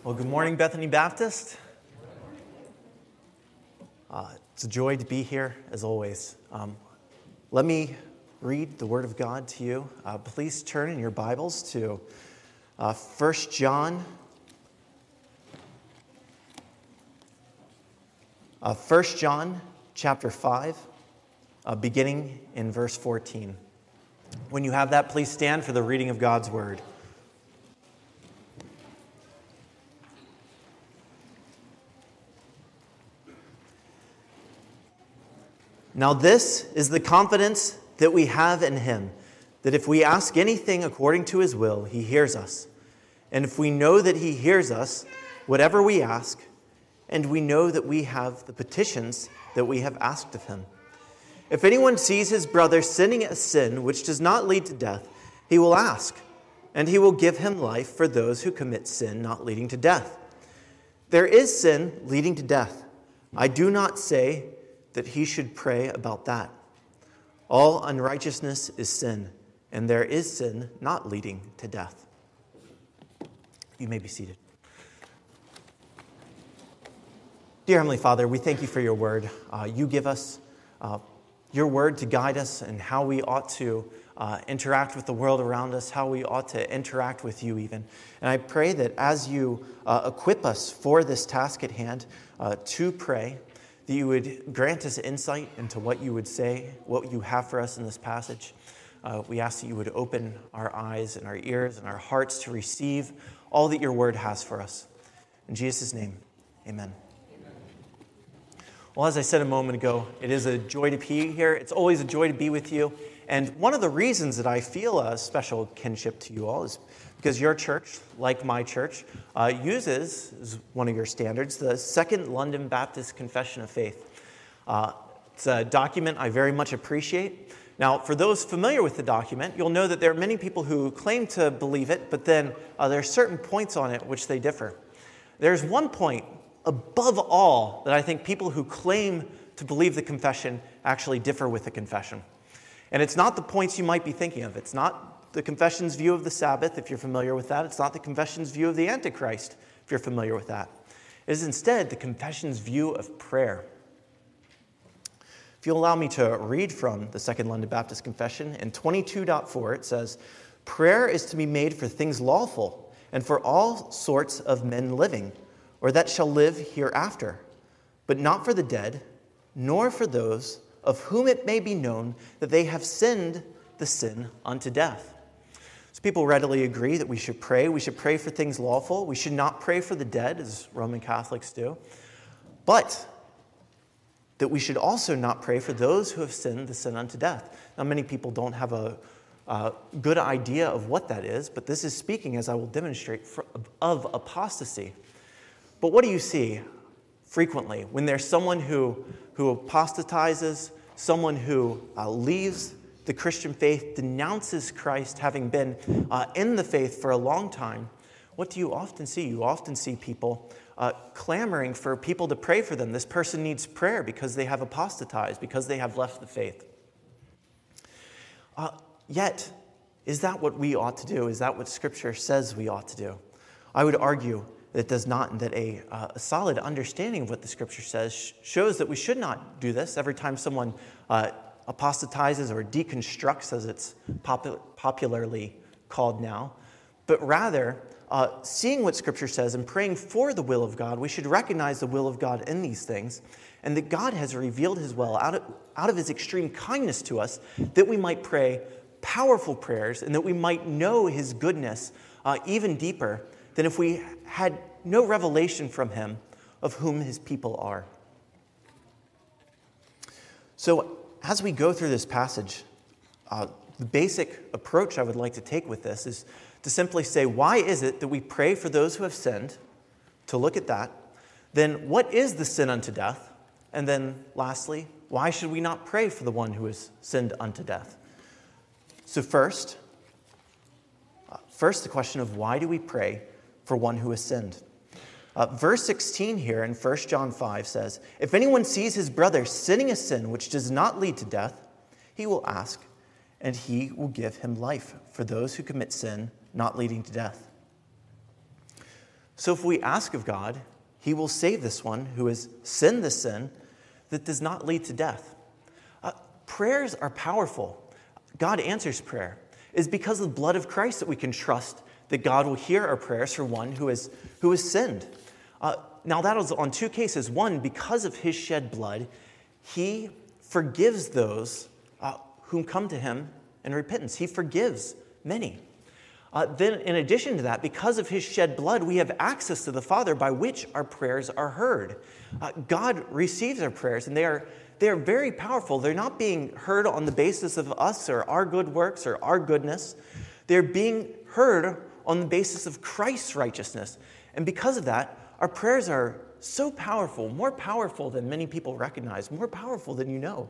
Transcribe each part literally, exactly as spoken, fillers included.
Well, good morning, Bethany Baptist. Uh, it's a joy to be here, as always. Um, let me read the Word of God to you. Uh, please turn in your Bibles to uh, First John. Uh, First John chapter five, uh, beginning in verse fourteen. When you have that, please stand for the reading of God's Word. Now this is the confidence that we have in him, that if we ask anything according to his will, he hears us. And if we know that he hears us, whatever we ask, and we know that we have the petitions that we have asked of him. If anyone sees his brother sinning a sin which does not lead to death, he will ask, and he will give him life for those who commit sin not leading to death. There is sin leading to death. I do not say that he should pray about that. All unrighteousness is sin, and there is sin not leading to death. You may be seated. Dear Heavenly Father, we thank you for your word. Uh, you give us uh, your word to guide us in how we ought to uh, interact with the world around us, how we ought to interact with you even. And I pray that as you uh, equip us for this task at hand uh, to pray, that you would grant us insight into what you would say, what you have for us in this passage. Uh, we ask that you would open our eyes and our ears and our hearts to receive all that your word has for us. In Jesus' name, amen. Amen. Well, as I said a moment ago, it is a joy to be here. It's always a joy to be with you. And one of the reasons that I feel a special kinship to you all is because your church, like my church, uh, uses, as one of your standards, the Second London Baptist Confession of Faith. Uh, it's a document I very much appreciate. Now, for those familiar with the document, you'll know that there are many people who claim to believe it, but then uh, there are certain points on it which they differ. There's one point above all that I think people who claim to believe the confession actually differ with the confession. And it's not the points you might be thinking of. It's not the confession's view of the Sabbath, if you're familiar with that. It's not the confession's view of the Antichrist, if you're familiar with that. It is instead the confession's view of prayer. If you'll allow me to read from the Second London Baptist Confession, in twenty-two point four it says, "Prayer is to be made for things lawful, and for all sorts of men living, or that shall live hereafter, but not for the dead, nor for those of whom it may be known that they have sinned the sin unto death." So people readily agree that we should pray. We should pray for things lawful. We should not pray for the dead, as Roman Catholics do. But that we should also not pray for those who have sinned the sin unto death. Now, many people don't have a uh, good idea of what that is, but this is speaking, as I will demonstrate, for, of apostasy. But what do you see frequently when there's someone who, who apostatizes, someone who uh, leaves the Christian faith, denounces Christ, having been uh, in the faith for a long time? What do you often see? You often see people uh, clamoring for people to pray for them. This person needs prayer because they have apostatized, because they have left the faith. Uh, yet, is that what we ought to do? Is that what Scripture says we ought to do? I would argue that it does not, and that a, uh, a solid understanding of what the Scripture says sh- shows that we should not do this every time someone uh, apostatizes or deconstructs, as it's popu- popularly called now, but rather uh, seeing what Scripture says and praying for the will of God. We should recognize the will of God in these things, and that God has revealed his will out of, out of his extreme kindness to us, that we might pray powerful prayers and that we might know his goodness uh, even deeper than if we had no revelation from him of whom his people are. So, as we go through this passage, uh, the basic approach I would like to take with this is to simply say, why is it that we pray for those who have sinned? To look at that. Then, what is the sin unto death? And then, lastly, why should we not pray for the one who has sinned unto death? So first, uh, first the question of why do we pray for one who has sinned? Uh, verse sixteen here in First John five says, "If anyone sees his brother sinning a sin which does not lead to death, he will ask, and he will give him life for those who commit sin not leading to death." So if we ask of God, he will save this one who has sinned the sin that does not lead to death. Uh, prayers are powerful. God answers prayer. It is because of the blood of Christ that we can trust that God will hear our prayers for one who has, who has sinned. Uh, now that is on two cases. One, because of his shed blood, he forgives those uh, whom come to him in repentance. He forgives many. Uh, then, in addition to that, because of his shed blood, we have access to the Father by which our prayers are heard. Uh, God receives our prayers, and they are, they are very powerful. They're not being heard on the basis of us or our good works or our goodness. They're being heard on the basis of Christ's righteousness. And because of that, our prayers are so powerful, more powerful than many people recognize, more powerful than you know.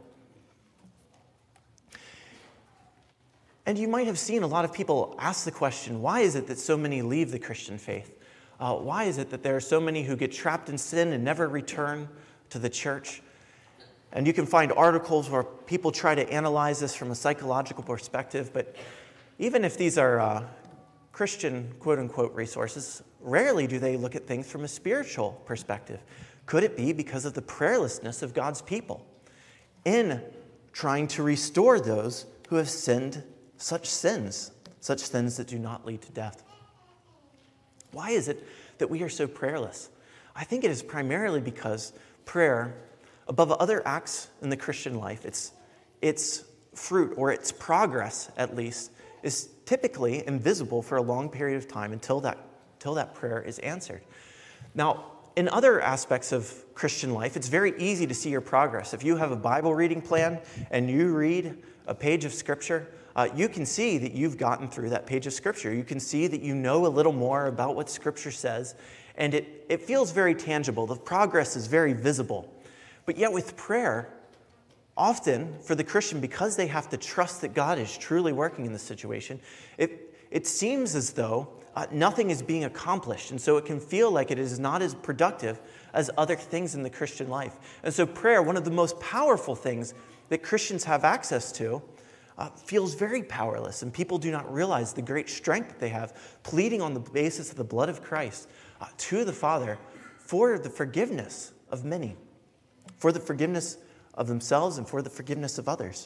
And you might have seen a lot of people ask the question, why is it that so many leave the Christian faith? Uh, why is it that there are so many who get trapped in sin and never return to the church? And you can find articles where people try to analyze this from a psychological perspective, but even if these are uh, Christian quote-unquote resources, rarely do they look at things from a spiritual perspective. Could it be because of the prayerlessness of God's people in trying to restore those who have sinned such sins, such sins that do not lead to death? Why is it that we are so prayerless? I think it is primarily because prayer, above other acts in the Christian life, its, its fruit, or its progress at least, is typically invisible for a long period of time until that, until that prayer is answered. Now, in other aspects of Christian life, it's very easy to see your progress. If you have a Bible reading plan and you read a page of Scripture, uh, you can see that you've gotten through that page of Scripture. You can see that you know a little more about what Scripture says, and it, it feels very tangible. The progress is very visible. But yet with prayer, often for the Christian, because they have to trust that God is truly working in the situation, it, it seems as though uh, nothing is being accomplished. And so it can feel like it is not as productive as other things in the Christian life. And so prayer, one of the most powerful things that Christians have access to, uh, feels very powerless. And people do not realize the great strength that they have, pleading on the basis of the blood of Christ uh, to the Father for the forgiveness of many, for the forgiveness of themselves and for the forgiveness of others.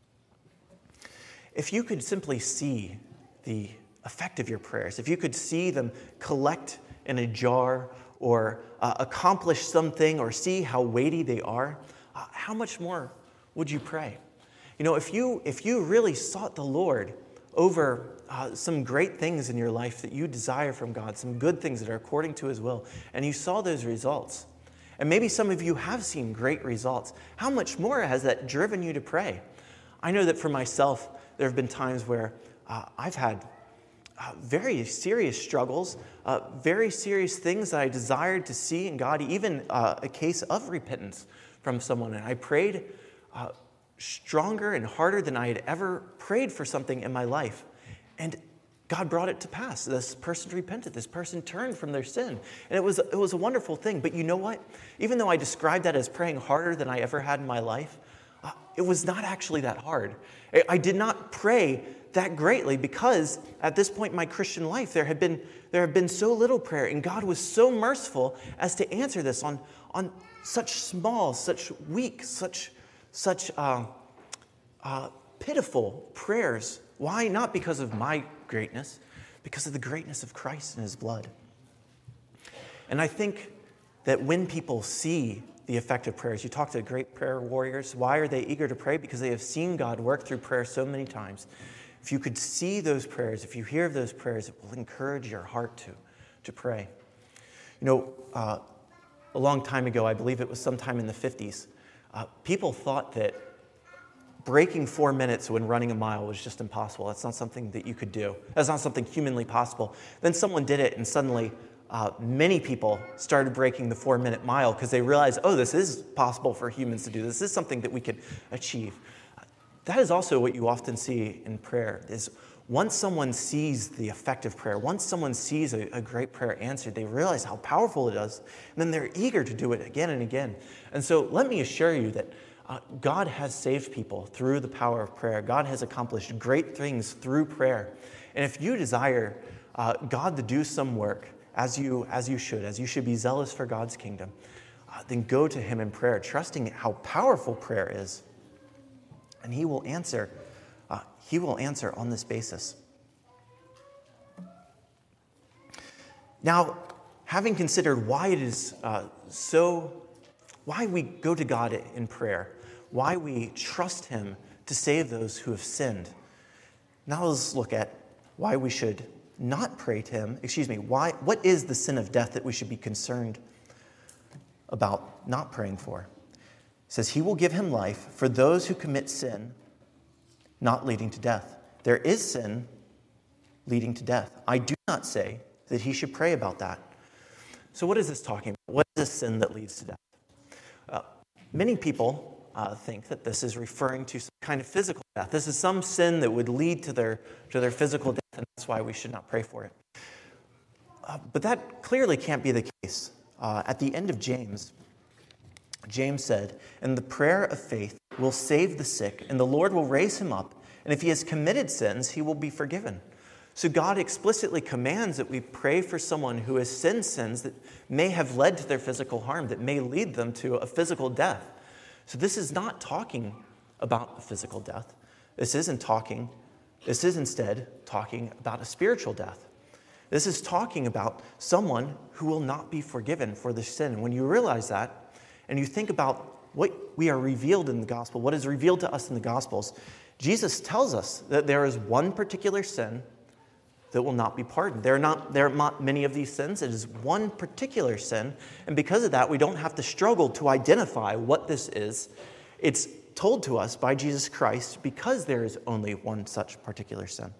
If you could simply see the effect of your prayers, if you could see them collect in a jar or uh, accomplish something or see how weighty they are, uh, how much more would you pray? You know, if you if you really sought the Lord over uh, some great things in your life that you desire from God, some good things that are according to his will, and you saw those results, and maybe some of you have seen great results, how much more has that driven you to pray? I know that for myself, there have been times where uh, I've had uh, very serious struggles, uh, very serious things that I desired to see in God, even uh, a case of repentance from someone. And I prayed uh, stronger and harder than I had ever prayed for something in my life. And God brought it to pass. This person repented. This person turned from their sin. And it was, it was a wonderful thing. But you know what? Even though I described that as praying harder than I ever had in my life, uh, it was not actually that hard. I, I did not pray that greatly because at this point in my Christian life, there had been, there had been so little prayer. And God was so merciful as to answer this on, on such small, such weak, such, such uh, uh, pitiful prayers. Why? Not because of my greatness, because of the greatness of Christ and his blood. And I think that when people see the effect of prayers, you talk to great prayer warriors, why are they eager to pray? Because they have seen God work through prayer so many times. If you could see those prayers, if you hear of those prayers, it will encourage your heart to, to pray. You know, uh, a long time ago, I believe it was sometime in the fifties, uh, people thought that breaking four minutes when running a mile was just impossible. That's not something that you could do. That's not something humanly possible. Then someone did it, and suddenly uh, many people started breaking the four-minute mile because they realized, oh, this is possible for humans to do. This is something that we could achieve. That is also what you often see in prayer, is once someone sees the effect of prayer, once someone sees a, a great prayer answered, they realize how powerful it is, and then they're eager to do it again and again. And so let me assure you that Uh, God has saved people through the power of prayer. God has accomplished great things through prayer. And if you desire uh, God to do some work as you, as you should, as you should be zealous for God's kingdom, uh, then go to him in prayer, trusting how powerful prayer is. And he will answer. Uh, he will answer on this basis. Now, having considered why it is uh, so, why we go to God in prayer, why we trust him to save those who have sinned, now let's look at why we should not pray to him. Excuse me, why? What is the sin of death that we should be concerned about not praying for? It says, he will give him life for those who commit sin, not leading to death. There is sin leading to death. I do not say that he should pray about that. So what is this talking about? What is this sin that leads to death? Uh, many people uh, think that this is referring to some kind of physical death. This is some sin that would lead to their, to their physical death, and that's why we should not pray for it. Uh, but that clearly can't be the case. Uh, at the end of James, James said, and the prayer of faith will save the sick, and the Lord will raise him up, and if he has committed sins, he will be forgiven. So God explicitly commands that we pray for someone who has sinned sins that may have led to their physical harm, that may lead them to a physical death. So this is not talking about a physical death. This isn't talking, this is instead talking about a spiritual death. This is talking about someone who will not be forgiven for the sin. When you realize that, and you think about what we are revealed in the gospel, what is revealed to us in the gospels, Jesus tells us that there is one particular sin that will not be pardoned. There are not, there are not many of these sins. It is one particular sin, and because of that, we don't have to struggle to identify what this is. It's told to us by Jesus Christ because there is only one such particular sin.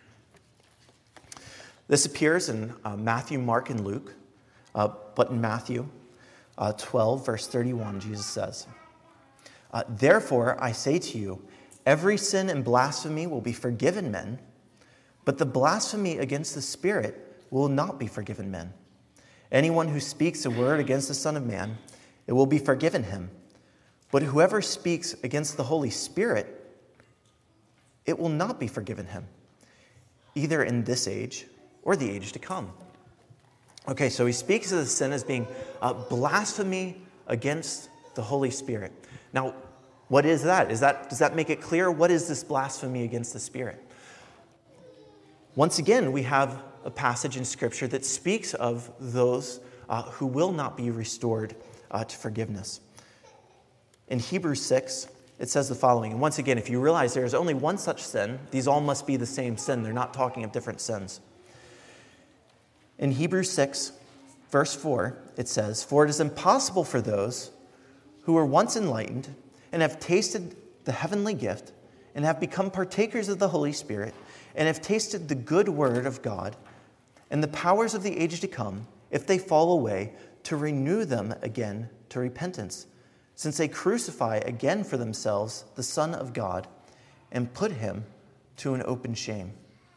This appears in uh, Matthew, Mark, and Luke, uh, but in Matthew uh, twelve, verse thirty-one, Jesus says, uh, therefore I say to you, every sin and blasphemy will be forgiven men, but the blasphemy against the Spirit will not be forgiven men. Anyone who speaks a word against the Son of Man, it will be forgiven him. But whoever speaks against the Holy Spirit, it will not be forgiven him, either in this age or the age to come. Okay, so he speaks of the sin as being a blasphemy against the Holy Spirit. Now, what is that? Is that does that make it clear? What is this blasphemy against the Spirit? Once again, we have a passage in Scripture that speaks of those uh, who will not be restored uh, to forgiveness. In Hebrews six, it says the following. And once again, if you realize there is only one such sin, these all must be the same sin. They're not talking of different sins. In Hebrews six, verse four, it says, for it is impossible for those who were once enlightened and have tasted the heavenly gift and have become partakers of the Holy Spirit and have tasted the good word of God and the powers of the age to come, if they fall away, to renew them again to repentance, since they crucify again for themselves the Son of God and put him to an open shame.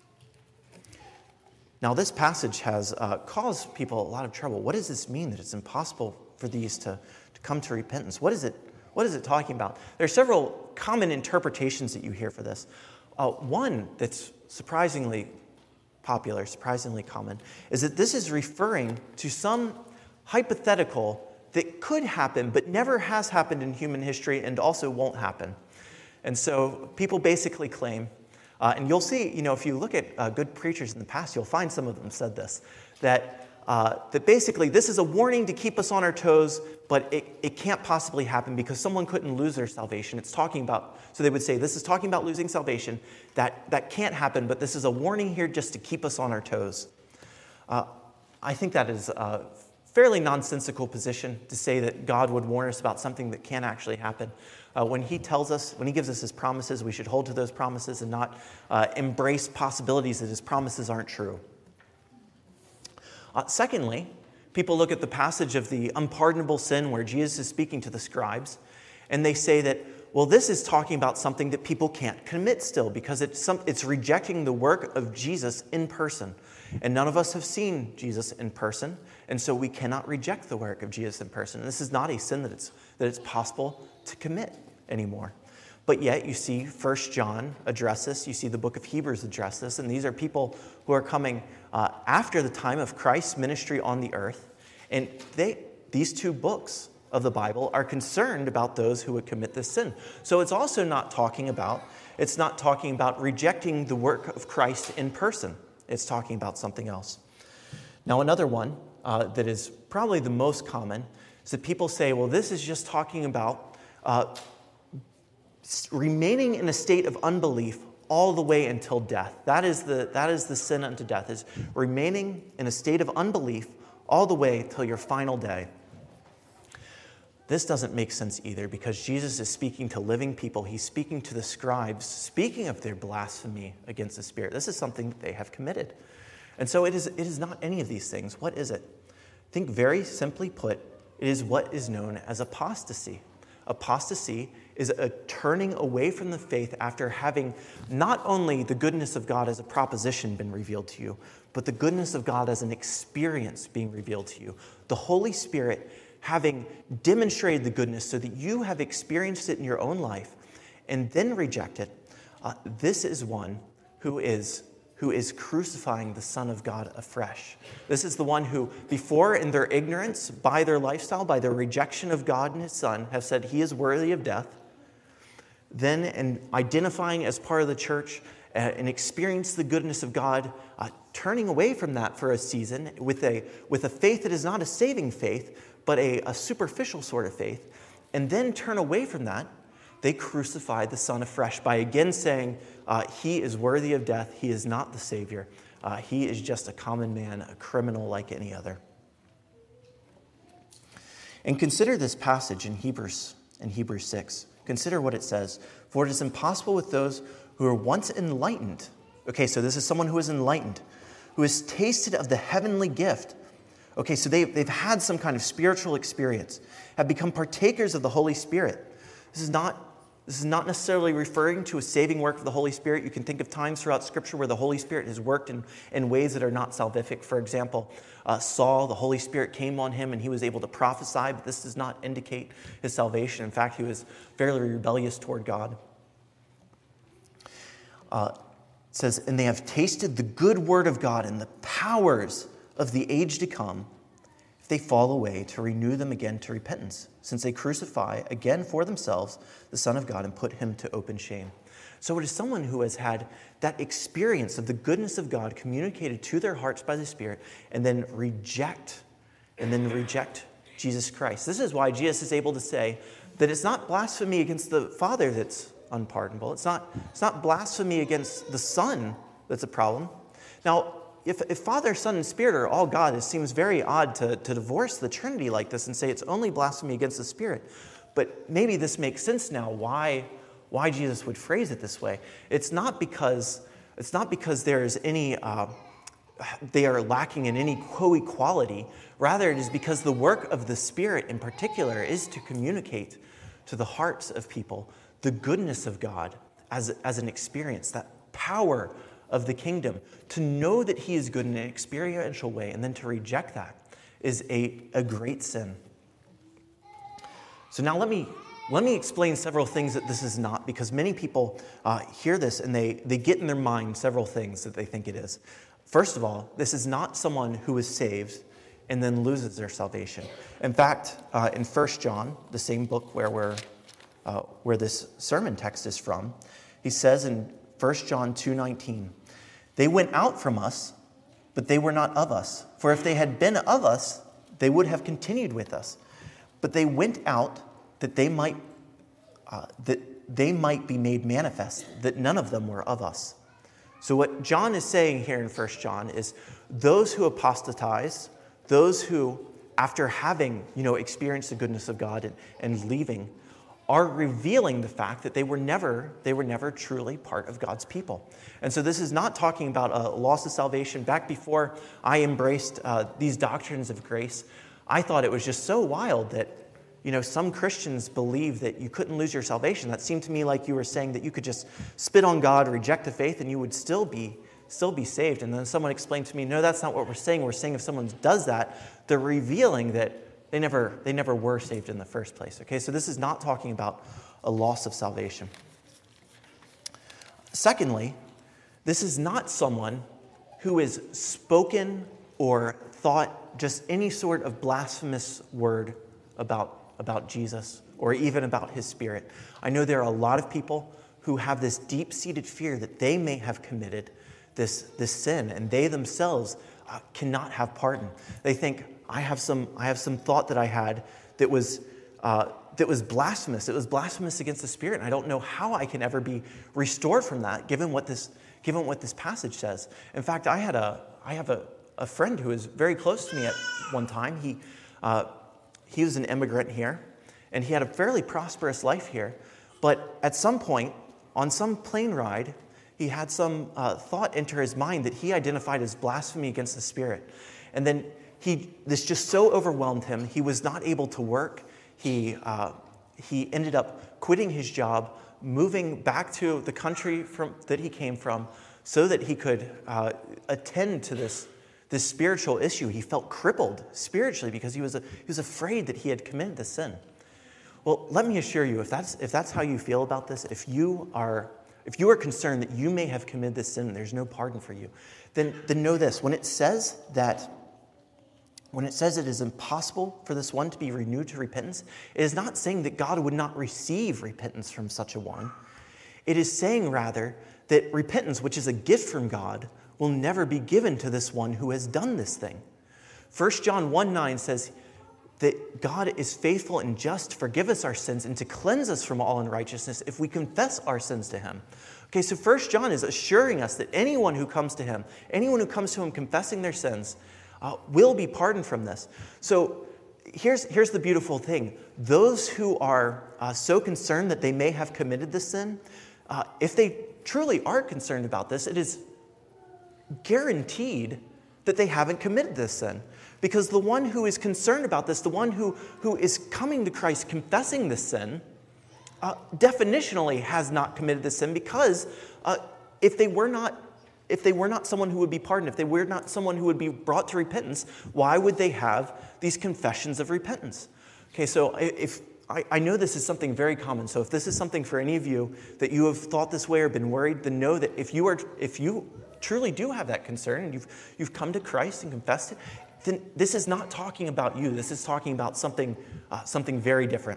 Now, this passage has uh, caused people a lot of trouble. What does this mean, that it's impossible for these to, to come to repentance? What is it? What is it talking about? There are several common interpretations that you hear for this. Uh, one that's surprisingly popular, surprisingly common, is that this is referring to some hypothetical that could happen but never has happened in human history and also won't happen. And so people basically claim, uh, and you'll see, you know, if you look at uh, good preachers in the past, you'll find some of them said this, that uh, that basically this is a warning to keep us on our toes, but it, it can't possibly happen because someone couldn't lose their salvation. It's talking about, so they would say, this is talking about losing salvation. That, that can't happen, but this is a warning here just to keep us on our toes. Uh, I think that is a fairly nonsensical position to say that God would warn us about something that can't actually happen. Uh, when he tells us, when he gives us his promises, we should hold to those promises and not uh, embrace possibilities that his promises aren't true. Uh, secondly, people look at the passage of the unpardonable sin where Jesus is speaking to the scribes, and they say that, well, this is talking about something that people can't commit still because it's, some, it's rejecting the work of Jesus in person. And none of us have seen Jesus in person, and so we cannot reject the work of Jesus in person. And this is not a sin that it's, that it's possible to commit anymore. But yet you see First John address this, you see the book of Hebrews address this, and these are people who are coming uh, after the time of Christ's ministry on the earth. And they, these two books of the Bible are concerned about those who would commit this sin. So it's also not talking about, it's not talking about rejecting the work of Christ in person. It's talking about something else. Now, another one uh, that is probably the most common is that people say, well, this is just talking about uh, remaining in a state of unbelief all the way until death. That is the, that is the sin unto death, is remaining in a state of unbelief all the way till your final day. This doesn't make sense either, because Jesus is speaking to living people. He's speaking to the scribes, speaking of their blasphemy against the Spirit. This is something that they have committed. And so it is, it is not any of these things. What is it? I think very simply put, it is what is known as apostasy. Apostasy is a turning away from the faith after having not only the goodness of God as a proposition been revealed to you, but the goodness of God as an experience being revealed to you. The Holy Spirit having demonstrated the goodness so that you have experienced it in your own life and then reject it. Uh, this is one who is who is crucifying the Son of God afresh. This is the one who, before in their ignorance, by their lifestyle, by their rejection of God and his Son, have said he is worthy of death. Then, in identifying as part of the church uh, and experience the goodness of God, uh, turning away from that for a season with a, with a faith that is not a saving faith, but a, a superficial sort of faith, and then turn away from that, they crucify the Son afresh by again saying, uh, he is worthy of death, he is not the Savior, uh, he is just a common man, a criminal like any other. And consider this passage in Hebrews, in Hebrews six. Consider what it says. For it is impossible with those who are once enlightened. Okay, so this is someone who is enlightened, who has tasted of the heavenly gift. Okay, so they've, they've had some kind of spiritual experience, have become partakers of the Holy Spirit. This is not, this is not necessarily referring to a saving work of the Holy Spirit. You can think of times throughout Scripture where the Holy Spirit has worked in, in ways that are not salvific. For example, uh, Saul, the Holy Spirit came on him and he was able to prophesy, but this does not indicate his salvation. In fact, he was fairly rebellious toward God. Uh, it says, and they have tasted the good word of God and the powers of the age to come, if they fall away, to renew them again to repentance, since they crucify again for themselves the Son of God and put him to open shame. So it is someone who has had that experience of the goodness of God communicated to their hearts by the Spirit, and then reject, and then reject Jesus Christ. This is why Jesus is able to say that it's not blasphemy against the Father that's unpardonable. It's not, it's not blasphemy against the Son that's a problem. Now, If, if Father, Son, and Spirit are all God, it seems very odd to, to divorce the Trinity like this and say it's only blasphemy against the Spirit. But maybe this makes sense now why, why Jesus would phrase it this way. It's not because, it's not because there is any, uh, they are lacking in any co-equality. Rather, it is because the work of the Spirit in particular is to communicate to the hearts of people the goodness of God as, as an experience, that power of the kingdom. To know that he is good in an experiential way and then to reject that is a, a great sin. So now let me let me explain several things that this is not, because many people uh, hear this and they, they get in their mind several things that they think it is. First of all, this is not someone who is saved and then loses their salvation. In fact, uh, in First John, the same book where we're uh, where this sermon text is from, he says in First John two nineteen, they went out from us, but they were not of us. For if they had been of us, they would have continued with us. But they went out that they might uh, that they might be made manifest, that none of them were of us. So what John is saying here in First John is those who apostatize, those who, after having you know experienced the goodness of God and, and leaving, are revealing the fact that they were never they were never truly part of God's people. And so this is not talking about a loss of salvation. Back before I embraced uh, these doctrines of grace, I thought it was just so wild that you know some Christians believe that you couldn't lose your salvation. That seemed to me like you were saying that you could just spit on God, reject the faith, and you would still be still be saved. And then someone explained to me, no, that's not what we're saying. We're saying if someone does that, they're revealing that They never, they never were saved in the first place. Okay, so this is not talking about a loss of salvation. Secondly, this is not someone who has spoken or thought just any sort of blasphemous word about, about Jesus or even about his Spirit. I know there are a lot of people who have this deep-seated fear that they may have committed this, this sin, and they themselves uh, cannot have pardon. They think, I have some, I have some thought that I had that was, uh, that was blasphemous. It was blasphemous against the Spirit, and I don't know how I can ever be restored from that, given what this, given what this passage says. In fact, I had a, I have a, a friend who was very close to me at one time. He, uh, he was an immigrant here, and he had a fairly prosperous life here. But at some point, on some plane ride, he had some uh, thought enter his mind that he identified as blasphemy against the Spirit. And then he, this just so overwhelmed him, he was not able to work. He, uh, he ended up quitting his job, moving back to the country from, that he came from, so that he could uh, attend to this, this spiritual issue. He felt crippled spiritually because he was, a, he was afraid that he had committed the sin. Well, let me assure you, if that's, if that's how you feel about this, if you are, if you are concerned that you may have committed this sin and there's no pardon for you, then, then know this. When it says that, when it says it is impossible for this one to be renewed to repentance, it is not saying that God would not receive repentance from such a one. It is saying, rather, that repentance, which is a gift from God, will never be given to this one who has done this thing. First John one nine says that God is faithful and just to forgive us our sins and to cleanse us from all unrighteousness if we confess our sins to him. Okay, so First John is assuring us that anyone who comes to him, anyone who comes to him confessing their sins, uh, will be pardoned from this. So here's, here's the beautiful thing. Those who are uh, so concerned that they may have committed this sin, uh, if they truly are concerned about this, it is guaranteed that they haven't committed this sin. Because the one who is concerned about this, the one who, who is coming to Christ confessing this sin, uh, definitionally has not committed this sin, because uh, if they were not if they were not someone who would be pardoned, if they were not someone who would be brought to repentance, why would they have these confessions of repentance? Okay, so if I, I know this is something very common, so if this is something for any of you that you have thought this way or been worried, then know that if you are if you truly do have that concern and you've you've come to Christ and confessed it, then this is not talking about you. This is talking about something, uh, something very different.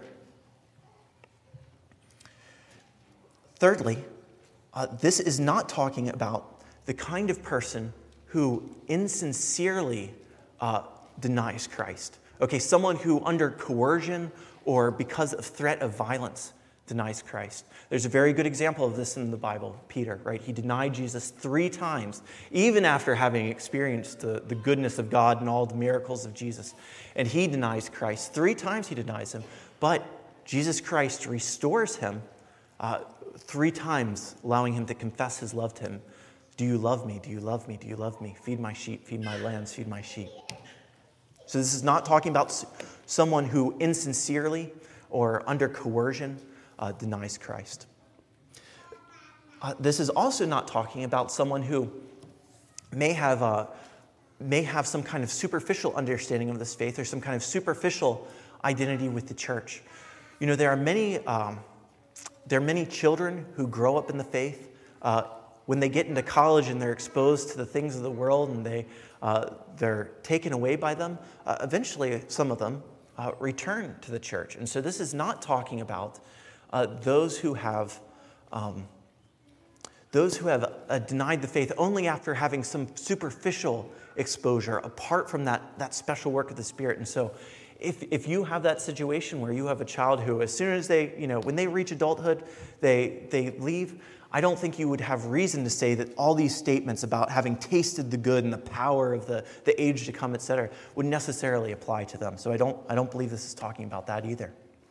Thirdly, uh, this is not talking about the kind of person who insincerely uh, denies Christ. Okay, someone who under coercion or because of threat of violence denies Christ. There's a very good example of this in the Bible, Peter, right? He denied Jesus three times, even after having experienced the, the goodness of God and all the miracles of Jesus. And he denies Christ. Three times he denies him. But Jesus Christ restores him uh, three times, allowing him to confess his love to him. Do you love me? Do you love me? Do you love me? Feed my sheep, feed my lambs, feed my sheep. So this is not talking about someone who insincerely or under coercion Uh, denies Christ. Uh, this is also not talking about someone who may have uh, may have some kind of superficial understanding of this faith or some kind of superficial identity with the church. You know, there are many um, there are many children who grow up in the faith. Uh, when they get into college and they're exposed to the things of the world and they uh, they're taken away by them, uh, eventually some of them uh, return to the church. And so this is not talking about Uh, those who have um, those who have uh, denied the faith only after having some superficial exposure apart from that, that special work of the Spirit. And so if, if you have that situation where you have a child who, as soon as they, you know, when they reach adulthood, they, they leave, I don't think you would have reason to say that all these statements about having tasted the good and the power of the, the age to come, et cetera, would necessarily apply to them. So I don't, I don't believe this is talking about that either.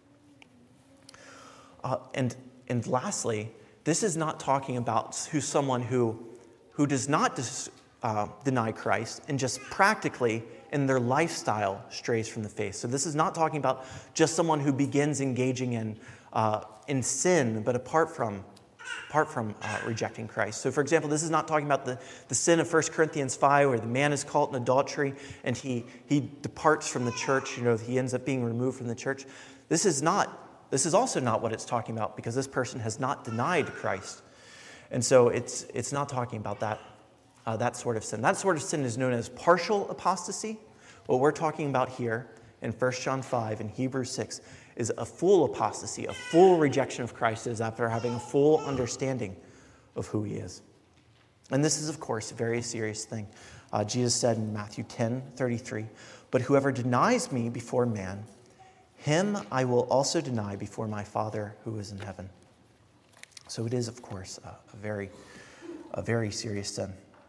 Uh, and and lastly, this is not talking about who someone who who does not dis, uh, deny Christ and just practically in their lifestyle strays from the faith. So this is not talking about just someone who begins engaging in uh, in sin, but apart from apart from uh, rejecting Christ. So, for example, this is not talking about the, the sin of First Corinthians five, where the man is caught in adultery and he he departs from the church. You know, he ends up being removed from the church. This is not. This is also not what it's talking about, because this person has not denied Christ. And so it's it's not talking about that, uh, that sort of sin. That sort of sin is known as partial apostasy. What we're talking about here in First John five and Hebrews six is a full apostasy, a full rejection of Christ is after having a full understanding of who he is. And this is, of course, a very serious thing. Uh, Jesus said in Matthew ten thirty-three, "But whoever denies me before man, him I will also deny before my Father who is in heaven." So it is, of course, a, a very, a very serious sin.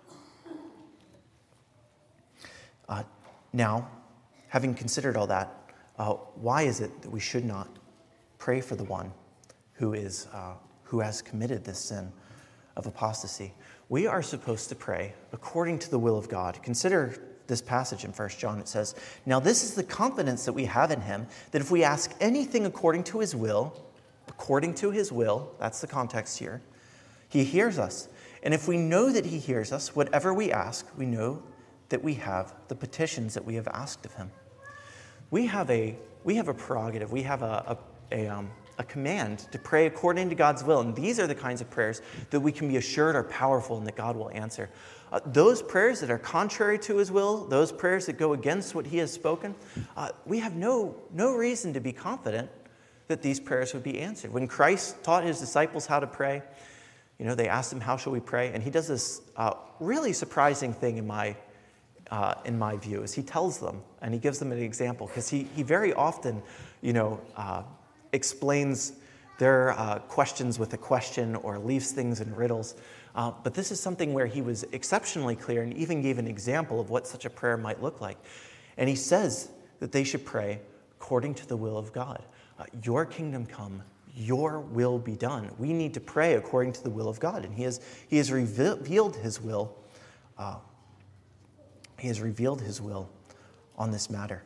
Uh, now, having considered all that, uh, why is it that we should not pray for the one who is uh, who has committed this sin of apostasy? We are supposed to pray according to the will of God. Consider this passage in First John. It says, "Now this is the confidence that we have in him, that if we ask anything according to his will," according to his will, that's the context here, "he hears us. And if we know that he hears us, whatever we ask, we know that we have the petitions that we have asked of him." We have a we have a prerogative. We have a a, a um. a command to pray according to God's will. And these are the kinds of prayers that we can be assured are powerful and that God will answer. Uh, those prayers that are contrary to his will, those prayers that go against what he has spoken, uh, we have no, no reason to be confident that these prayers would be answered. When Christ taught his disciples how to pray, you know, they asked him, "How shall we pray?" And he does this uh, really surprising thing in my uh, in my view, is he tells them, and he gives them an example, because he, he very often, you know, uh, explains their uh, questions with a question or leaves things in riddles. Uh, but this is something where he was exceptionally clear and even gave an example of what such a prayer might look like. And he says that they should pray according to the will of God. Uh, your kingdom come, your will be done. We need to pray according to the will of God. And he has, he has revealed his will. Uh, he has revealed his will on this matter.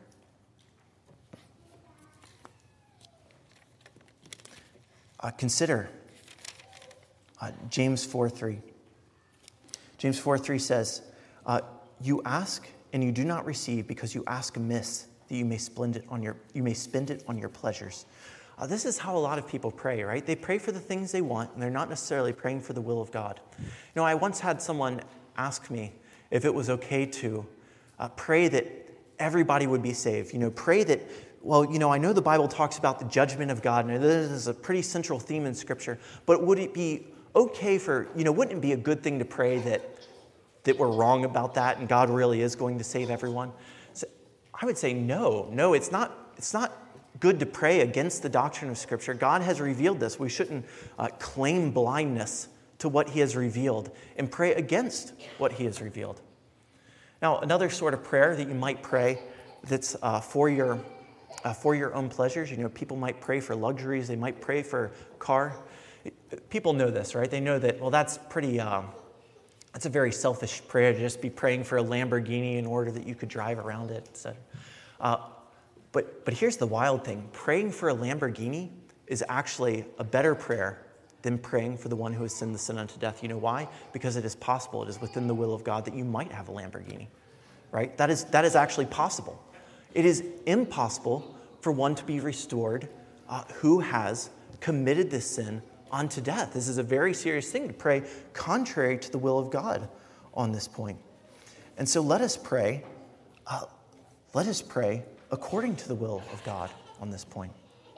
Uh, consider uh, James four three. James four three says, uh, "You ask and you do not receive because you ask amiss, that you may spend it on your you may spend it on your pleasures." Uh, this is how a lot of people pray, right? They pray for the things they want, and they're not necessarily praying for the will of God. You know, I once had someone ask me if it was okay to uh, pray that everybody would be saved. You know, pray that. Well, you know, I know the Bible talks about the judgment of God, and this is a pretty central theme in Scripture, but would it be okay for, you know, wouldn't it be a good thing to pray that that we're wrong about that and God really is going to save everyone? So I would say no. No, it's not, it's not good to pray against the doctrine of Scripture. God has revealed this. We shouldn't uh, claim blindness to what he has revealed and pray against what he has revealed. Now, another sort of prayer that you might pray that's uh, for your Uh, for your own pleasures. You know, people might pray for luxuries. They might pray for car. People know this, right? They know that, well, that's pretty, um, that's a very selfish prayer to just be praying for a Lamborghini in order that you could drive around it, et cetera. Uh, but, but here's the wild thing. Praying for a Lamborghini is actually a better prayer than praying for the one who has sinned the sin unto death. You know why? Because it is possible. It is within the will of God that you might have a Lamborghini, right? That is, that is actually possible. It is impossible for one to be restored uh, who has committed this sin unto death. This is a very serious thing to pray contrary to the will of God on this point. And so let us pray, uh, let us pray according to the will of God on this point.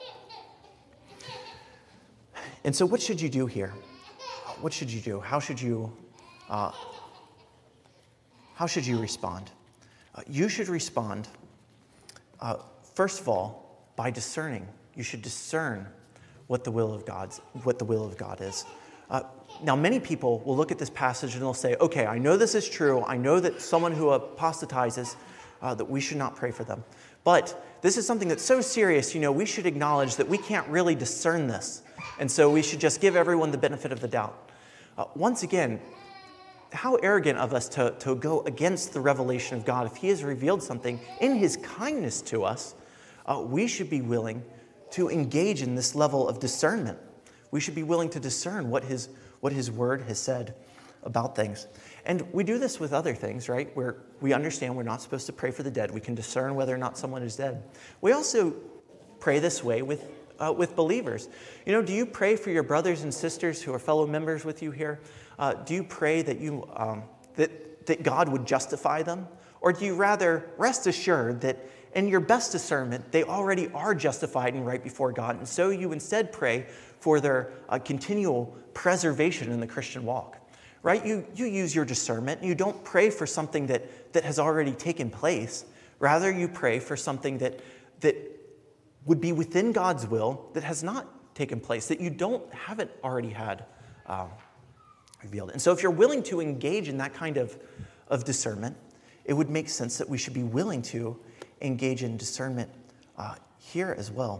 And so what should you do here? What should you do? How should you, uh, how should you respond? Uh, you should respond Uh, first of all, by discerning. You should discern what the will of God's, what the will of God is. Uh, now, many people will look at this passage and they'll say, "Okay, I know this is true. I know that someone who apostatizes, uh, that we should not pray for them. But this is something that's so serious. You know, we should acknowledge that we can't really discern this, and so we should just give everyone the benefit of the doubt." Uh, once again, how arrogant of us to, to go against the revelation of God. If he has revealed something in his kindness to us, uh, we should be willing to engage in this level of discernment. We should be willing to discern what his, what his word has said about things. And we do this with other things, right? Where we understand we're not supposed to pray for the dead. We can discern whether or not someone is dead. We also pray this way with uh, with believers. You know, do you pray for your brothers and sisters who are fellow members with you here? Uh, do you pray that you um, that that God would justify them, or do you rather rest assured that in your best discernment they already are justified and right before God, and so you instead pray for their uh, continual preservation in the Christian walk? Right? You you use your discernment. You don't pray for something that that has already taken place. Rather, you pray for something that that would be within God's will that has not taken place, that you don't haven't already had um, revealed. And so if you're willing to engage in that kind of, of discernment, it would make sense that we should be willing to engage in discernment uh, here as well.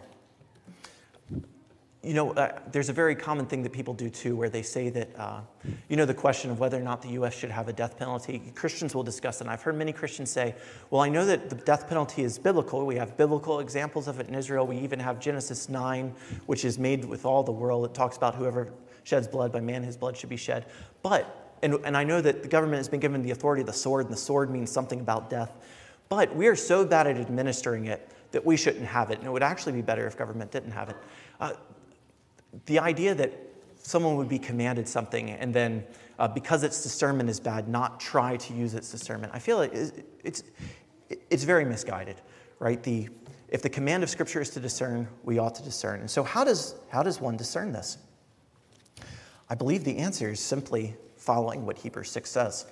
You know, uh, there's a very common thing that people do too, where they say that, uh, you know, the question of whether or not the U S should have a death penalty. Christians will discuss it, and I've heard many Christians say, well, I know that the death penalty is biblical. We have biblical examples of it in Israel. We even have Genesis nine, which is made with all the world. It talks about whoever sheds blood by man, his blood should be shed. But, and, and I know that the government has been given the authority of the sword, and the sword means something about death. But we are so bad at administering it that we shouldn't have it, and it would actually be better if government didn't have it. Uh, The idea that someone would be commanded something and then, uh, because its discernment is bad, not try to use its discernment, I feel like it's, it's very misguided, right? The, if the command of Scripture is to discern, we ought to discern. And so how does, how does one discern this? I believe the answer is simply following what Hebrews six says.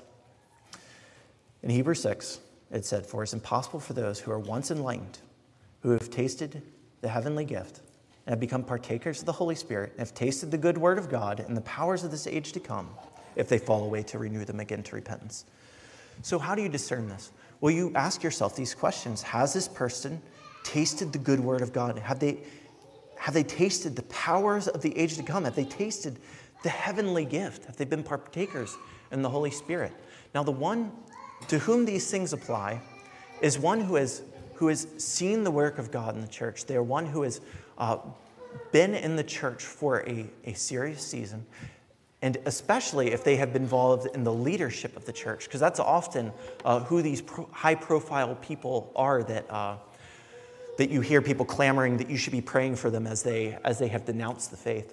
In Hebrews six, it said, "For it's impossible for those who are once enlightened, who have tasted the heavenly gift, and have become partakers of the Holy Spirit, and have tasted the good word of God and the powers of this age to come, if they fall away, to renew them again to repentance." So how do you discern this? Well, you ask yourself these questions. Has this person tasted the good word of God? Have they, have they tasted the powers of the age to come? Have they tasted the heavenly gift? Have they been partakers in the Holy Spirit? Now, the one to whom these things apply is one who has, who has seen the work of God in the church. They are one who has Uh, been in the church for a, a serious season, and especially if they have been involved in the leadership of the church, because that's often uh, who these pro- high-profile people are that uh, that you hear people clamoring that you should be praying for them as they as they have denounced the faith.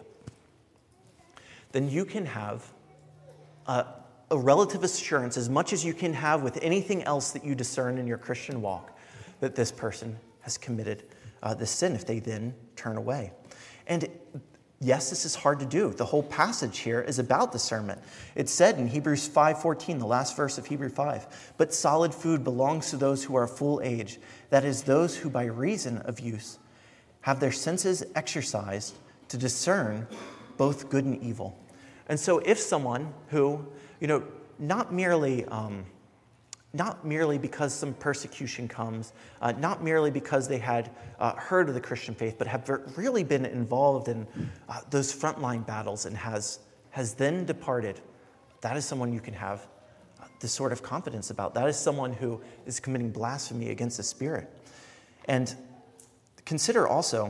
Then you can have uh, a relative assurance, as much as you can have with anything else that you discern in your Christian walk, that this person has committed Uh, the sin if they then turn away. And yes, this is hard to do. The whole passage here is about discernment. It's said in Hebrews five fourteen, the last verse of Hebrews five, "But solid food belongs to those who are full age, that is, those who by reason of use have their senses exercised to discern both good and evil." And so if someone who, you know, not merely... Um, Not merely because some persecution comes, uh, not merely because they had uh, heard of the Christian faith, but have really been involved in uh, those frontline battles and has, has then departed. That is someone you can have uh, this sort of confidence about. That is someone who is committing blasphemy against the Spirit. And consider also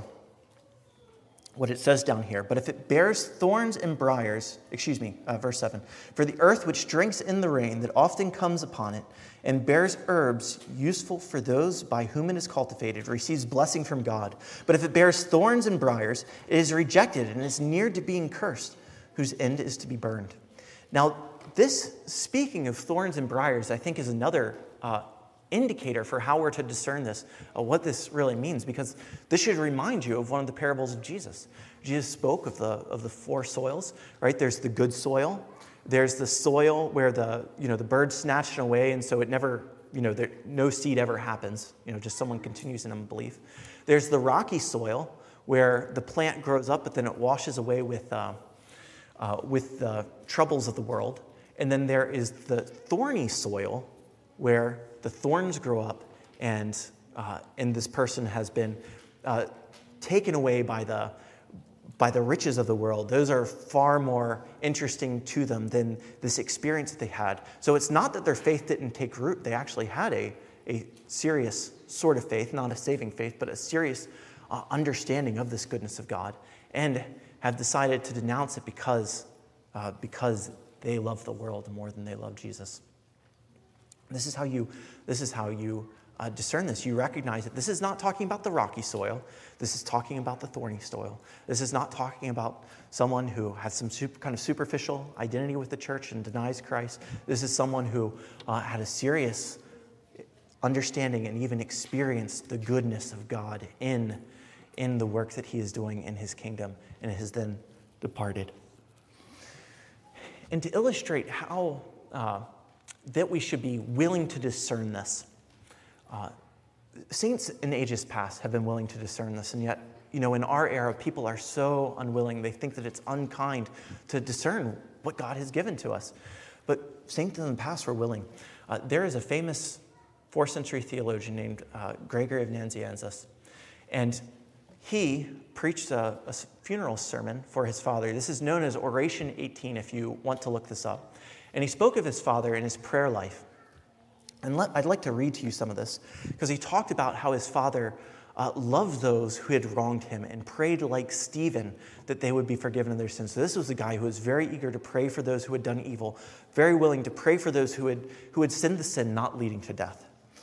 what it says down here. "But if it bears thorns and briars," excuse me, uh, verse seven, "for the earth which drinks in the rain that often comes upon it, and bears herbs useful for those by whom it is cultivated, receives blessing from God. But if it bears thorns and briars, it is rejected and is near to being cursed, whose end is to be burned." Now, this, speaking of thorns and briars, I think is another uh, indicator for how we're to discern this, uh, what this really means, because this should remind you of one of the parables of Jesus. Jesus spoke of the of the four soils, right? There's the good soil. There's the soil where the you know the birds snatch it away, and so it never you know there, no seed ever happens. You know, just someone continues in unbelief. There's the rocky soil where the plant grows up, but then it washes away with uh, uh, with the troubles of the world. And then there is the thorny soil where the thorns grow up, and uh, and this person has been uh, taken away by the by the riches of the world. Those are far more interesting to them than this experience that they had. So it's not that their faith didn't take root. They actually had a, a serious sort of faith, not a saving faith, but a serious uh, understanding of this goodness of God, and have decided to denounce it because, uh, because they love the world more than they love Jesus. This is how you, this is how you uh, discern this, you recognize that this is not talking about the rocky soil. This is talking about the thorny soil. This is not talking about someone who has some super, kind of superficial identity with the church and denies Christ. This is someone who uh, had a serious understanding and even experienced the goodness of God in, in the work that he is doing in his kingdom and has then departed. And to illustrate how uh, that we should be willing to discern this, uh, saints in ages past have been willing to discern this, and yet, you know, in our era, people are so unwilling. They think that it's unkind to discern what God has given to us. But saints in the past were willing. Uh, there is a famous fourth century theologian named uh, Gregory of Nazianzus, and he preached a, a funeral sermon for his father. This is known as Oration eighteen, if you want to look this up. And he spoke of his father and his prayer life. And let, I'd like to read to you some of this, because he talked about how his father uh, loved those who had wronged him and prayed like Stephen that they would be forgiven of their sins. So this was a guy who was very eager to pray for those who had done evil, very willing to pray for those who had, who had sinned the sin not leading to death.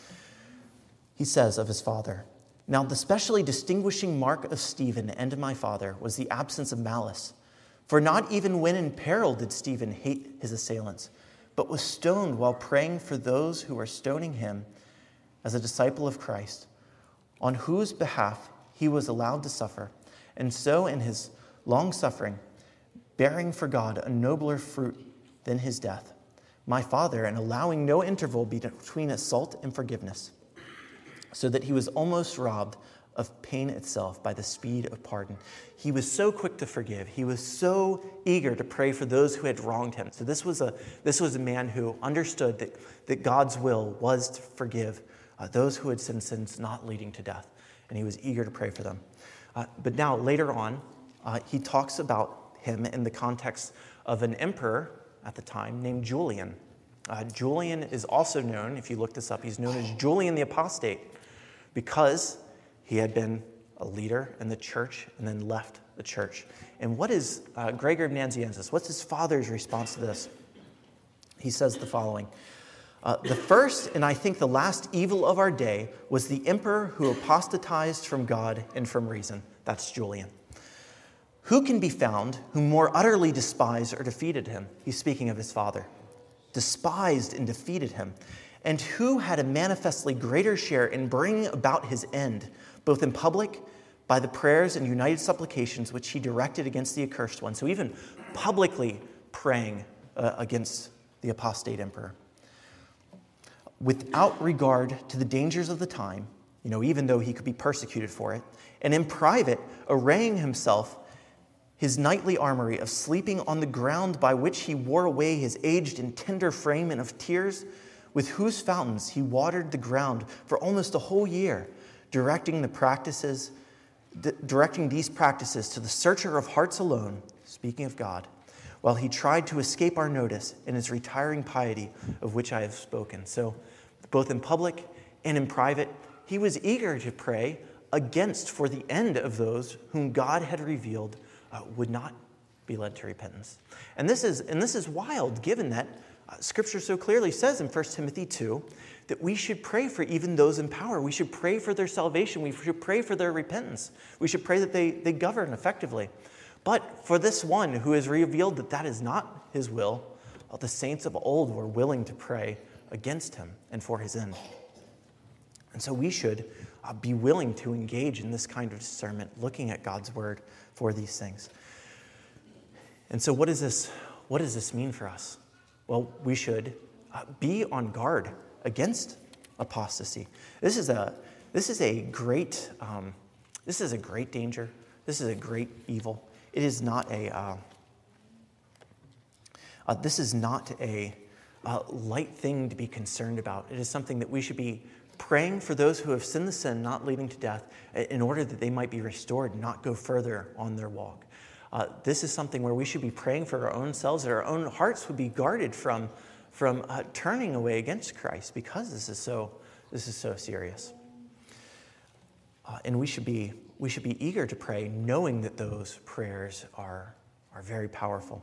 He says of his father, "Now the specially distinguishing mark of Stephen and my father was the absence of malice. For not even when in peril did Stephen hate his assailants, but was stoned while praying for those who were stoning him as a disciple of Christ, on whose behalf he was allowed to suffer, and so in his long suffering, bearing for God a nobler fruit than his death. My father, and allowing no interval between assault and forgiveness, so that he was almost robbed of pain itself by the speed of pardon." He was so quick to forgive. He was so eager to pray for those who had wronged him. So this was a this was a man who understood that, that God's will was to forgive uh, those who had sinned sins not leading to death. And he was eager to pray for them. Uh, but now, later on, uh, he talks about him in the context of an emperor at the time named Julian. Uh, Julian is also known, if you look this up, he's known as Julian the Apostate, because he had been a leader in the church and then left the church. And what is uh, Gregory of Nazianzus? What's his father's response to this? He says the following. Uh, the first, and I think the last evil of our day, was the emperor who apostatized from God and from reason. That's Julian. Who can be found who more utterly despised or defeated him? He's speaking of his father. Despised and defeated him. And who had a manifestly greater share in bringing about his end, both in public, by the prayers and united supplications which he directed against the accursed one. So even publicly praying uh, against the apostate emperor. Without regard to the dangers of the time, you know, even though he could be persecuted for it, and in private, arraying himself his knightly armory of sleeping on the ground by which he wore away his aged and tender frame, and of tears, with whose fountains he watered the ground for almost a whole year, directing the practices, d- directing these practices to the searcher of hearts alone, speaking of God, while he tried to escape our notice in his retiring piety of which I have spoken." So both in public and in private, he was eager to pray against for the end of those whom God had revealed uh, would not be led to repentance. And this is, and this is wild, given that Uh, Scripture so clearly says in First Timothy two that we should pray for even those in power. We should pray for their salvation. We should pray for their repentance. We should pray that they, they govern effectively. But for this one who has revealed that that is not his will, well, the saints of old were willing to pray against him and for his end. And so we should uh, be willing to engage in this kind of discernment, looking at God's word for these things. And so what does this, what does this mean for us? Well, we should uh, be on guard against apostasy. This is a this is a great um, this is a great danger. This is a great evil. It is not a uh, uh, this is not a uh, light thing to be concerned about. It is something that we should be praying for those who have sinned the sin not leading to death, in order that they might be restored and not go further on their walk. Uh, this is something where we should be praying for our own selves, that our own hearts would be guarded from, from uh, turning away against Christ, because this is so this is so serious. Uh, and we should be we should be eager to pray, knowing that those prayers are are very powerful.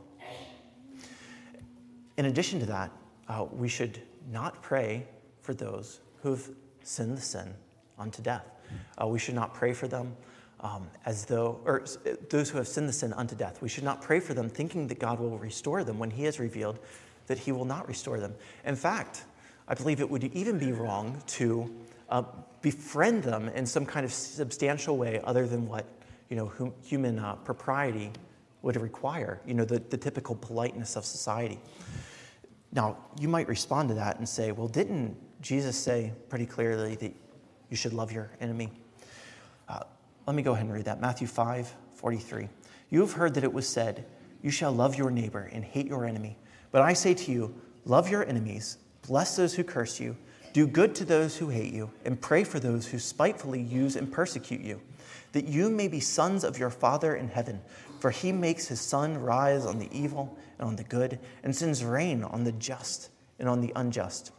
In addition to that, uh, we should not pray for those who've sin the sin unto death. Uh, we should not pray for them um, as though, or those who have sinned the sin unto death. We should not pray for them thinking that God will restore them when he has revealed that he will not restore them. In fact, I believe it would even be wrong to uh, befriend them in some kind of substantial way other than what, you know, hum, human uh, propriety would require, you know, the, the typical politeness of society. Now, you might respond to that and say, well, didn't Jesus say pretty clearly that you should love your enemy? Uh, let me go ahead and read that. Matthew five forty-three. You have heard that it was said, you shall love your neighbor and hate your enemy. But I say to you, love your enemies, bless those who curse you, do good to those who hate you, and pray for those who spitefully use and persecute you, that you may be sons of your Father in heaven. For he makes his sun rise on the evil and on the good, and sends rain on the just and on the unjust.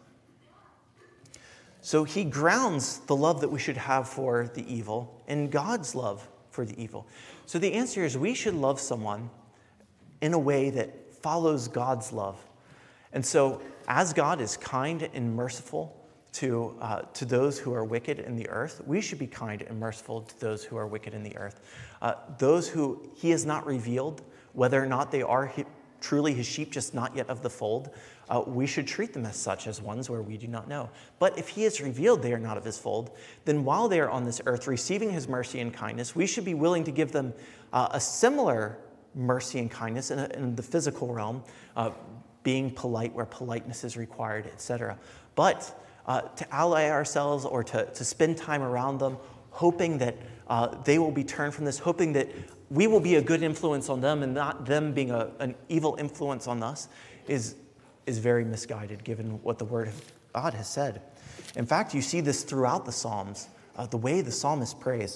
So he grounds the love that we should have for the evil in God's love for the evil. So the answer is we should love someone in a way that follows God's love. And so as God is kind and merciful to, uh, to those who are wicked in the earth, we should be kind and merciful to those who are wicked in the earth. Uh, those who he has not revealed, whether or not they are he, truly his sheep, just not yet of the fold, uh, we should treat them as such, as ones where we do not know. But if he has revealed they are not of his fold, then while they are on this earth receiving his mercy and kindness, we should be willing to give them uh, a similar mercy and kindness in, a, in the physical realm, uh, being polite where politeness is required, et cetera. But uh, to ally ourselves or to, to spend time around them, hoping that uh, they will be turned from this, hoping that we will be a good influence on them and not them being a, an evil influence on us, is, is very misguided given what the Word of God has said. In fact, you see this throughout the Psalms, uh, the way the psalmist prays.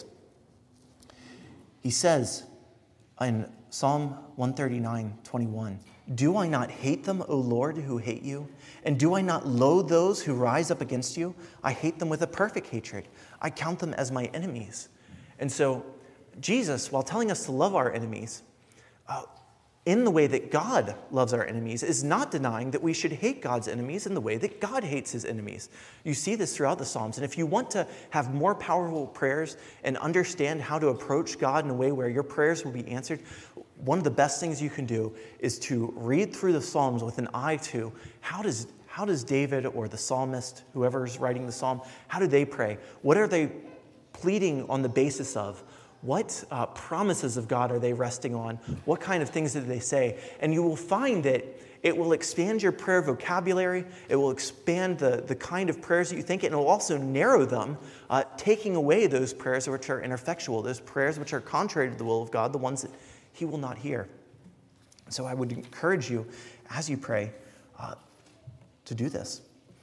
He says in Psalm one thirty-nine, twenty-one, do I not hate them, O Lord, who hate you? And do I not loathe those who rise up against you? I hate them with a perfect hatred. I count them as my enemies. And so Jesus, while telling us to love our enemies, uh, in the way that God loves our enemies, is not denying that we should hate God's enemies in the way that God hates his enemies. You see this throughout the Psalms. And if you want to have more powerful prayers and understand how to approach God in a way where your prayers will be answered, one of the best things you can do is to read through the Psalms with an eye to how does how does David or the psalmist, whoever's writing the psalm, how do they pray? What are they pleading on the basis of? What uh, promises of God are they resting on? What kind of things do they say? And you will find that it will expand your prayer vocabulary. It will expand the, the kind of prayers that you think, and it will also narrow them, uh, taking away those prayers which are ineffectual, those prayers which are contrary to the will of God, the ones that he will not hear. So I would encourage you, as you pray, uh, to do this.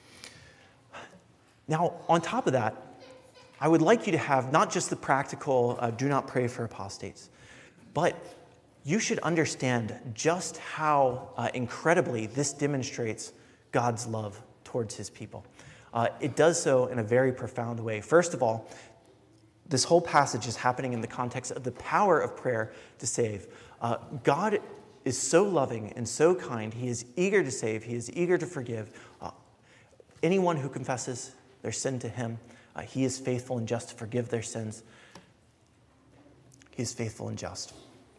Now, on top of that, I would like you to have not just the practical, uh, do not pray for apostates, but you should understand just how uh, incredibly this demonstrates God's love towards his people. Uh, it does so in a very profound way. First of all, this whole passage is happening in the context of the power of prayer to save. Uh, God is so loving and so kind. He is eager to save. He is eager to forgive. Uh, anyone who confesses their sin to him, uh, he is faithful and just to forgive their sins. He is faithful and just.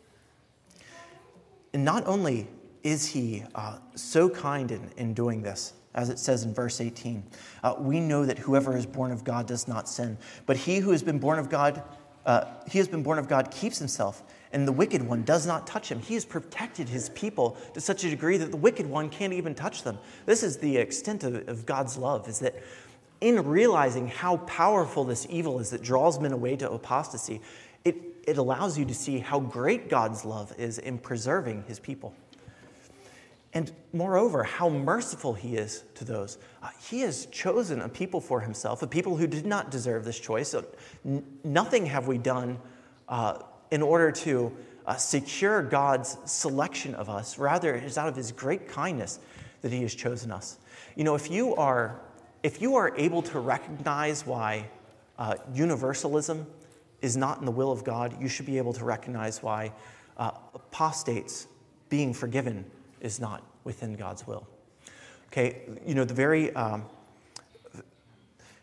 And not only is he uh, so kind in, in doing this, as it says in verse eighteen, uh, we know that whoever is born of God does not sin, but he who has been born of God, uh, he has been born of God keeps himself, and the wicked one does not touch him. He has protected his people to such a degree that the wicked one can't even touch them. This is the extent of, of God's love, is that in realizing how powerful this evil is that draws men away to apostasy, it, it allows you to see how great God's love is in preserving his people. And moreover, how merciful he is to those. Uh, he has chosen a people for himself, a people who did not deserve this choice. So n- nothing have we done uh, in order to uh, secure God's selection of us. Rather, it is out of his great kindness that he has chosen us. You know, if you are, if you are able to recognize why uh, universalism is not in the will of God, you should be able to recognize why uh, apostates being forgiven is not within God's will. Okay, you know, the very, um,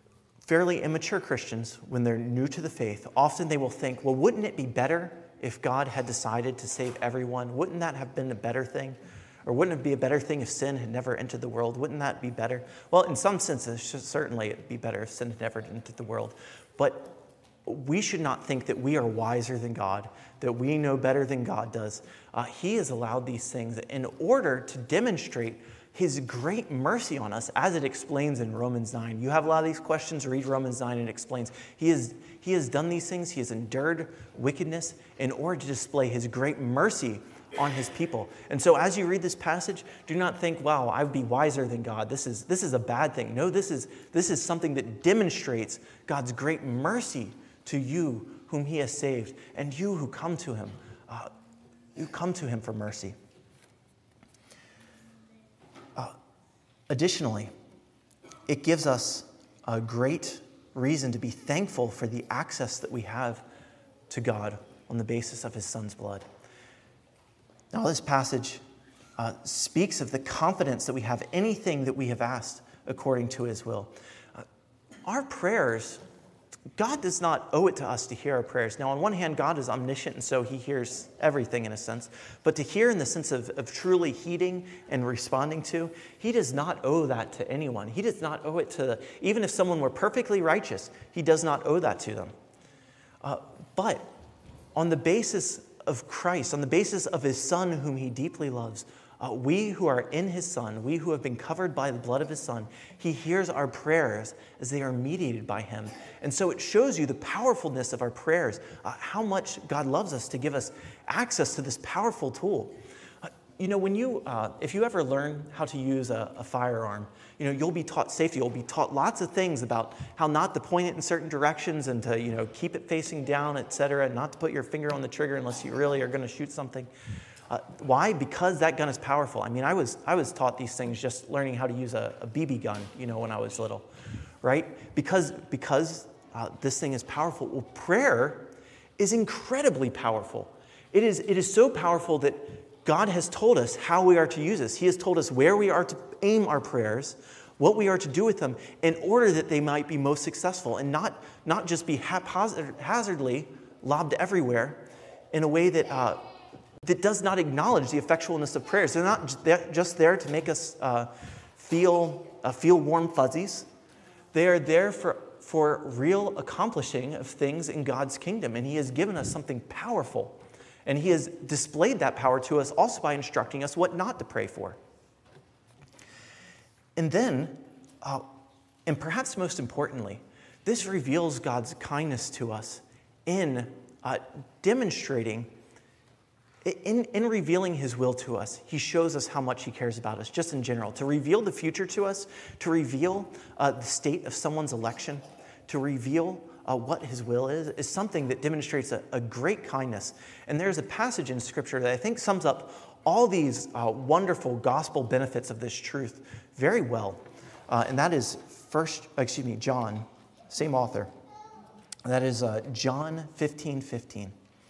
fairly immature Christians, when they're new to the faith, often they will think, well, wouldn't it be better if God had decided to save everyone? Wouldn't that have been a better thing? Or wouldn't it be a better thing if sin had never entered the world? Wouldn't that be better? Well, in some senses, certainly it would be better if sin had never entered the world. But we should not think that we are wiser than God, that we know better than God does. Uh, he has allowed these things in order to demonstrate his great mercy on us, as it explains in Romans nine. You have a lot of these questions, read Romans nine, and it explains. He has, he has done these things, he has endured wickedness in order to display his great mercy on his people. And so as you read this passage, do not think, wow, I would be wiser than God. This is, this is a bad thing. No, this is, this is something that demonstrates God's great mercy to you whom he has saved, and you who come to him. Uh, you come to him for mercy. Uh, additionally, it gives us a great reason to be thankful for the access that we have to God on the basis of his son's blood. Now, this passage uh, speaks of the confidence that we have anything that we have asked according to his will. Uh, our prayers, God does not owe it to us to hear our prayers. Now, on one hand, God is omniscient, and so he hears everything in a sense. But to hear in the sense of, of truly heeding and responding to, he does not owe that to anyone. He does not owe it to, even if someone were perfectly righteous, he does not owe that to them. Uh, but on the basis of Christ, on the basis of his Son whom he deeply loves, uh, we who are in his Son, we who have been covered by the blood of his Son, he hears our prayers as they are mediated by him. And so it shows you the powerfulness of our prayers, uh, how much God loves us to give us access to this powerful tool. Uh, you know, when you, uh, if you ever learn how to use a, a firearm, you know, you'll be taught safety. You'll be taught lots of things about how not to point it in certain directions and to, you know, keep it facing down, et cetera, and not to put your finger on the trigger unless you really are going to shoot something. Uh, why? Because that gun is powerful. I mean, I was I was taught these things just learning how to use a, a B B gun, you know, when I was little, right? Because because uh, this thing is powerful. Well, prayer is incredibly powerful. It is it is so powerful that God has told us how we are to use this. He has told us where we are to aim our prayers, what we are to do with them, in order that they might be most successful and not, not just be haphazardly lobbed everywhere in a way that, uh, that does not acknowledge the effectualness of prayers. They're not just there to make us uh, feel, uh, feel warm fuzzies. They are there for, for real accomplishing of things in God's kingdom, and he has given us something powerful. And he has displayed that power to us also by instructing us what not to pray for. And then, uh, and perhaps most importantly, this reveals God's kindness to us in uh, demonstrating, in, in revealing his will to us. He shows us how much he cares about us, just in general. To reveal the future to us, to reveal uh, the state of someone's election, to reveal Uh, what his will is, is something that demonstrates a, a great kindness. And there's a passage in Scripture that I think sums up all these uh, wonderful gospel benefits of this truth very well. Uh, and that is first, excuse me, John, same author. That is uh, John fifteen fifteen.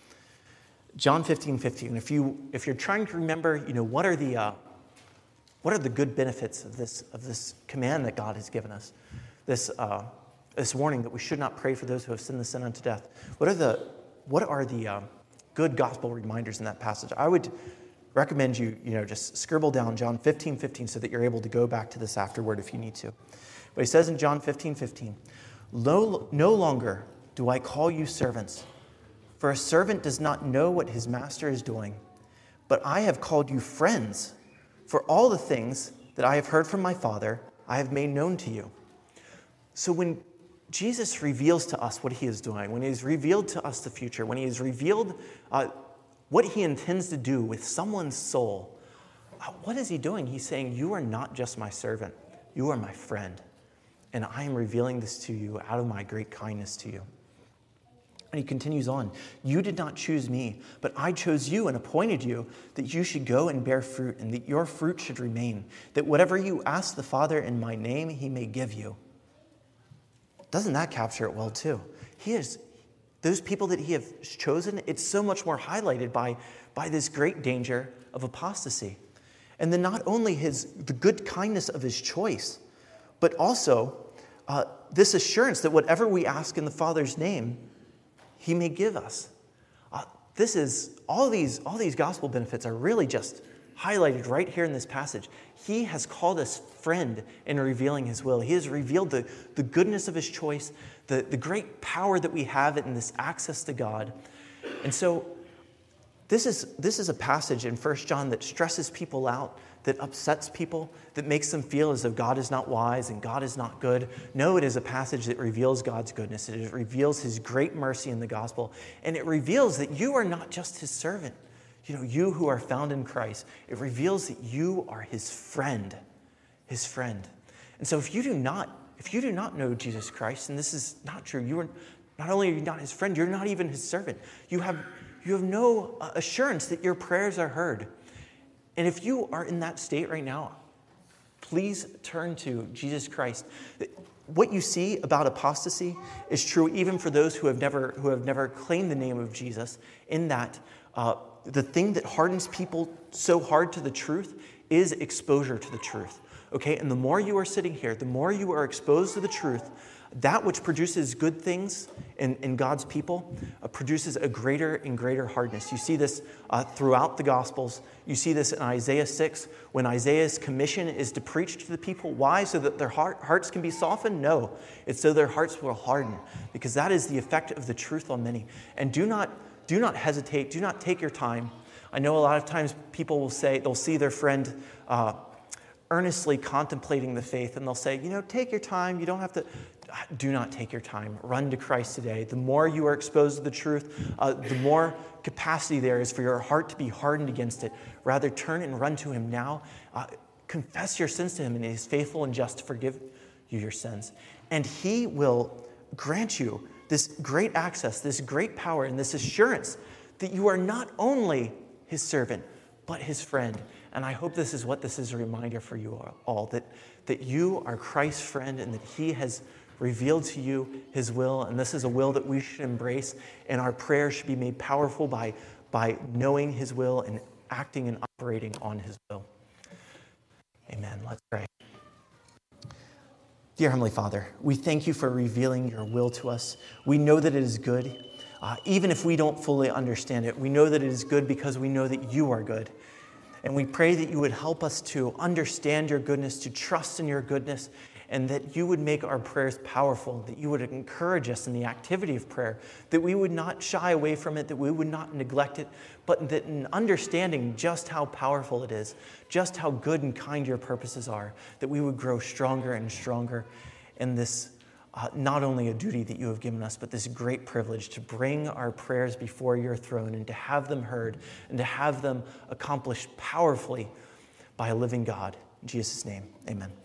John fifteen fifteen. If you if you're trying to remember, you know, what are the uh, what are the good benefits of this of this command that God has given us? This. Uh, This warning that we should not pray for those who have sinned the sin unto death. What are the what are the um, good gospel reminders in that passage? I would recommend you, you know, just scribble down John fifteen fifteen so that you're able to go back to this afterward if you need to. But he says in John fifteen fifteen, no, no longer do I call you servants, for a servant does not know what his master is doing, but I have called you friends, for all the things that I have heard from my Father I have made known to you. So when Jesus reveals to us what he is doing, when he has revealed to us the future, when he has revealed uh, what he intends to do with someone's soul, uh, what is he doing? He's saying, you are not just my servant, you are my friend, and I am revealing this to you out of my great kindness to you. And he continues on, you did not choose me, but I chose you and appointed you that you should go and bear fruit, and that your fruit should remain, that whatever you ask the Father in my name, he may give you. Doesn't that capture it well, too? He is, those people that he has chosen, it's so much more highlighted by, by this great danger of apostasy. And then not only his the good kindness of his choice, but also uh, this assurance that whatever we ask in the Father's name, he may give us. Uh, this is, all these, all these gospel benefits are really just highlighted right here in this passage. He has called us friend in revealing his will. He has revealed the, the goodness of his choice, the, the great power that we have in this access to God. And so this is, this is a passage in First John that stresses people out, that upsets people, that makes them feel as though God is not wise and God is not good. No, it is a passage that reveals God's goodness. It reveals his great mercy in the gospel. And it reveals that you are not just his servant. You know, you who are found in Christ. It reveals that you are his friend. His friend. And so if you do not, if you do not know Jesus Christ, and this is not true, you are not only are you not his friend, you're not even his servant. You have, you have no assurance that your prayers are heard. And if you are in that state right now, please turn to Jesus Christ. What you see about apostasy is true even for those who have never who have never claimed the name of Jesus, in that uh, the thing that hardens people so hard to the truth is exposure to the truth. Okay, and the more you are sitting here, the more you are exposed to the truth, that which produces good things in, in God's people uh, produces a greater and greater hardness. You see this uh, throughout the Gospels. You see this in Isaiah six, when Isaiah's commission is to preach to the people. Why? So that their heart, hearts can be softened? No. It's so their hearts will harden, because that is the effect of the truth on many. And do not, do not hesitate. Do not take your time. I know a lot of times people will say, they'll see their friend uh, earnestly contemplating the faith, and they'll say, you know, take your time. You don't have to. Do not take your time. Run to Christ today. The more you are exposed to the truth, uh, the more capacity there is for your heart to be hardened against it. Rather, turn and run to him now. Uh, confess your sins to him, and he is faithful and just to forgive you your sins. And he will grant you this great access, this great power, and this assurance that you are not only his servant, but his friend. And I hope this is what this is a reminder for you all, that, that you are Christ's friend and that he has revealed to you his will, and this is a will that we should embrace, and our prayers should be made powerful by, by knowing his will and acting and operating on his will. Amen. Let's pray. Dear Heavenly Father, we thank you for revealing your will to us. We know that it is good. Uh, even if we don't fully understand it, we know that it is good because we know that you are good. And we pray that you would help us to understand your goodness, to trust in your goodness, and that you would make our prayers powerful, that you would encourage us in the activity of prayer, that we would not shy away from it, that we would not neglect it, but that in understanding just how powerful it is, just how good and kind your purposes are, that we would grow stronger and stronger in this, uh, not only a duty that you have given us, but this great privilege to bring our prayers before your throne and to have them heard and to have them accomplished powerfully by a living God. In Jesus' name, amen.